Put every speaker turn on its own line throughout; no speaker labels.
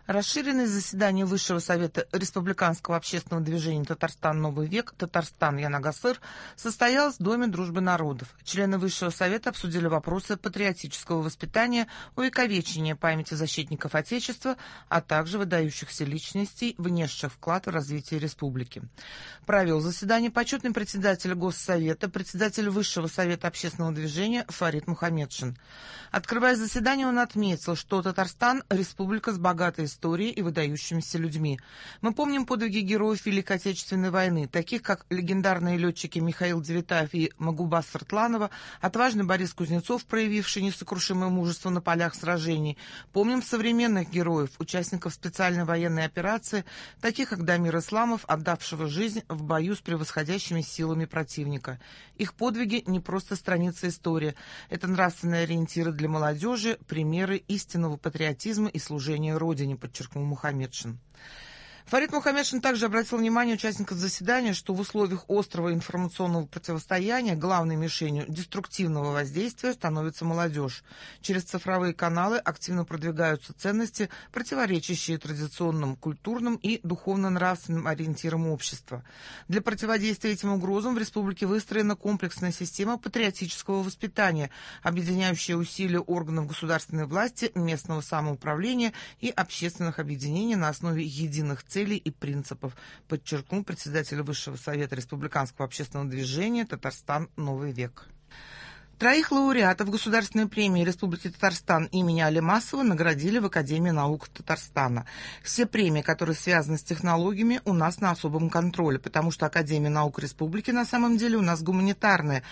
Расширенное заседание Высшего совета Республиканского общественного движения «Татарстан. Новый век» «Татарстан. Янагасыр» состоялось в Доме дружбы народов. Члены Высшего совета обсудили вопросы патриотического воспитания, увековечения памяти защитников Отечества, а также выдающихся личностей, внесших вклад в развитие республики. Провел заседание почетный председатель Госсовета, председатель Высшего совета общественного движения Фарид Мухаммедшин. Открывая заседание, он отметил, что Татарстан – республика с богатой историей и выдающимися людьми. Мы помним подвиги героев Великой Отечественной войны, таких как легендарные летчики Михаил Девятаев и Магубас Сартланова, отважный Борис Кузнецов, проявивший несокрушимое мужество на полях сражений. Помним современных героев, участников специальной военной операции, таких как Дамир Исламов, отдавшего жизнь в бою с превосходящими силами противника. Их подвиги не просто страницы истории, это нравственные ориентиры для молодежи, примеры истинного патриотизма и служения Родине, подчеркнул Мухаммедшин. Фарид Мухаммедшин также обратил внимание участников заседания, что в условиях острого информационного противостояния главной мишенью деструктивного воздействия становится молодежь. Через цифровые каналы активно продвигаются ценности, противоречащие традиционным культурным и духовно-нравственным ориентирам общества. Для противодействия этим угрозам в республике выстроена комплексная система патриотического воспитания, объединяющая усилия органов государственной власти, местного самоуправления и общественных объединений на основе единых целей и принципов, подчеркнул председатель Высшего совета Республиканского общественного движения «Татарстан. Новый век». Троих лауреатов Государственной премии Республики Татарстан имени Алимасова наградили в Академии наук Татарстана. Все премии, которые связаны с технологиями, у нас на особом контроле, потому что Академия наук Республики на самом деле у нас гуманитарная.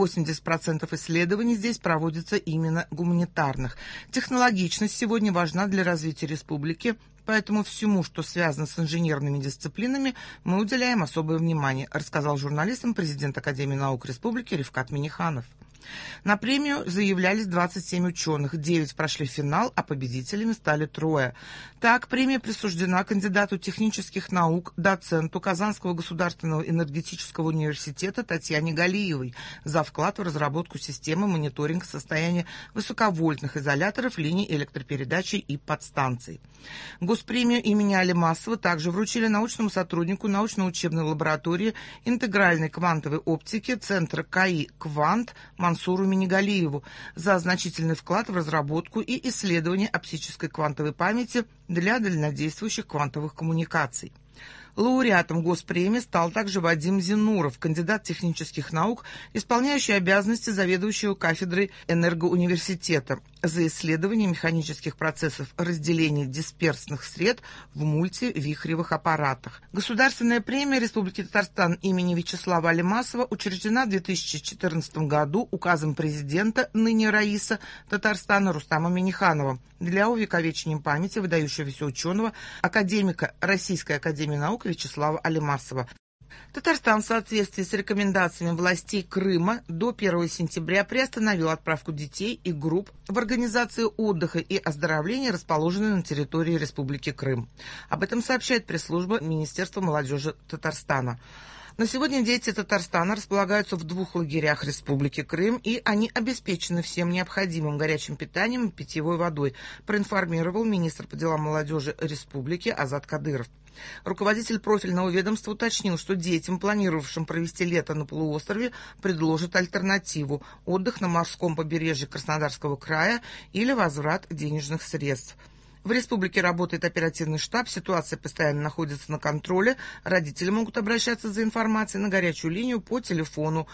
80% исследований здесь проводятся именно гуманитарных. Технологичность сегодня важна для развития республики, поэтому всему, что связано с инженерными дисциплинами, мы уделяем особое внимание, рассказал журналистам президент Академии наук Республики Рифкат Миниханов. На премию заявлялись 27 ученых, 9 прошли финал, а победителями стали 3. Так, премия присуждена кандидату технических наук, доценту Казанского государственного энергетического университета Татьяне Галиевой за вклад в разработку системы мониторинга состояния высоковольтных изоляторов линий электропередачи и подстанций. Госпремию имени Алимасова также вручили научному сотруднику научно-учебной лаборатории интегральной квантовой оптики Центра КАИ «Квант» Мансуру Минигалиеву за значительный вклад в разработку и исследование оптической квантовой памяти для дальнодействующих квантовых коммуникаций. Лауреатом госпремии стал также Вадим Зинуров, кандидат технических наук, исполняющий обязанности заведующего кафедрой энергоуниверситета за исследование механических процессов разделения дисперсных сред в мультивихревых аппаратах. Государственная премия Республики Татарстан имени Вячеслава Алимасова учреждена в 2014 году указом президента, ныне Раиса Татарстана Рустама Миниханова, для увековечения памяти выдающегося ученого, академика Российской академии наук Вячеслава Алимасова. Татарстан в соответствии с рекомендациями властей Крыма до 1 сентября приостановил отправку детей и групп в организации отдыха и оздоровления, расположенные на территории Республики Крым. Об этом сообщает пресс-служба Министерства молодежи Татарстана. На сегодня дети Татарстана располагаются в 2 лагерях Республики Крым, и они обеспечены всем необходимым горячим питанием и питьевой водой, проинформировал министр по делам молодежи Республики Азат Кадыров. Руководитель профильного ведомства уточнил, что детям, планировавшим провести лето на полуострове, предложат альтернативу – отдых на морском побережье Краснодарского края или возврат денежных средств. В республике работает оперативный штаб, ситуация постоянно находится на контроле. Родители могут обращаться за информацией на горячую линию по телефону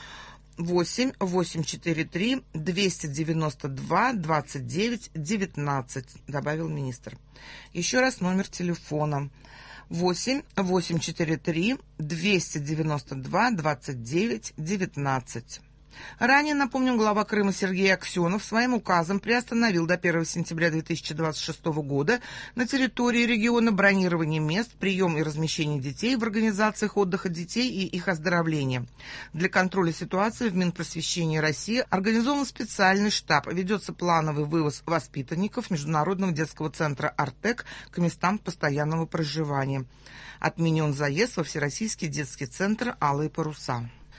8 843 292 29 19, добавил министр. Еще раз номер телефона 8 843 292 29 19. Ранее, напомним, глава Крыма Сергей Аксенов своим указом приостановил до 1 сентября 2026 года на территории региона бронирование мест, прием и размещение детей в организациях отдыха детей и их оздоровления. Для контроля ситуации в Минпросвещении России организован специальный штаб, ведется плановый вывоз воспитанников Международного детского центра «Артек» к местам постоянного проживания. Отменен заезд во Всероссийский детский центр «Алые паруса».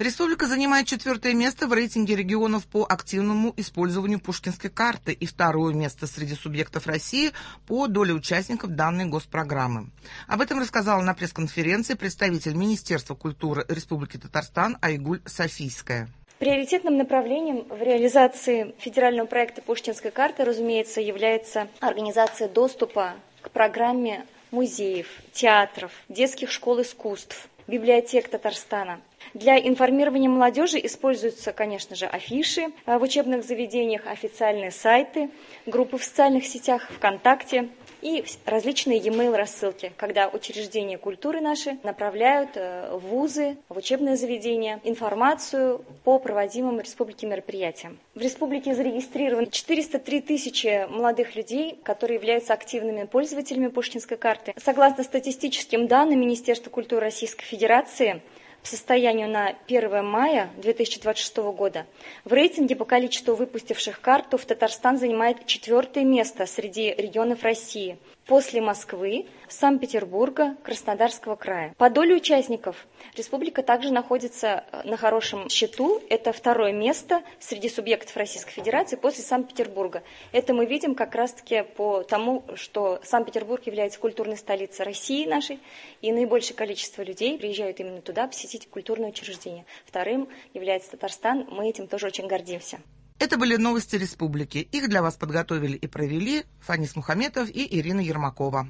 Республика занимает 4-е место в рейтинге регионов по активному использованию Пушкинской карты и 2-е место среди субъектов России по доле участников данной госпрограммы. Об этом рассказала на пресс-конференции представитель Министерства культуры Республики Татарстан Айгуль Софийская.
Приоритетным направлением в реализации федерального проекта Пушкинской карты, разумеется, является организация доступа к программе музеев, театров, детских школ искусств, библиотек Татарстана. Для информирования молодежи используются, конечно же, афиши в учебных заведениях, официальные сайты, группы в социальных сетях, ВКонтакте и различные e-mail рассылки, когда учреждения культуры наши направляют в вузы, в учебные заведения информацию по проводимым в республике мероприятиям. В республике зарегистрировано 403 тысячи молодых людей, которые являются активными пользователями Пушкинской карты. Согласно статистическим данным Министерства культуры Российской Федерации, по состоянию на 1 мая 2026 года в рейтинге по количеству выпустивших карту Татарстан занимает 4-е место среди регионов России, после Москвы, Санкт-Петербурга, Краснодарского края. По доле участников республика также находится на хорошем счету. Это 2-е место среди субъектов Российской Федерации после Санкт-Петербурга. Это мы видим как раз-таки по тому, что Санкт-Петербург является культурной столицей России нашей, и наибольшее количество людей приезжают именно туда посетить культурные учреждения. 2-м является Татарстан. Мы этим тоже очень гордимся.
Это были новости республики. Их для вас подготовили и провели Фанис Мухаметов и Ирина Ермакова.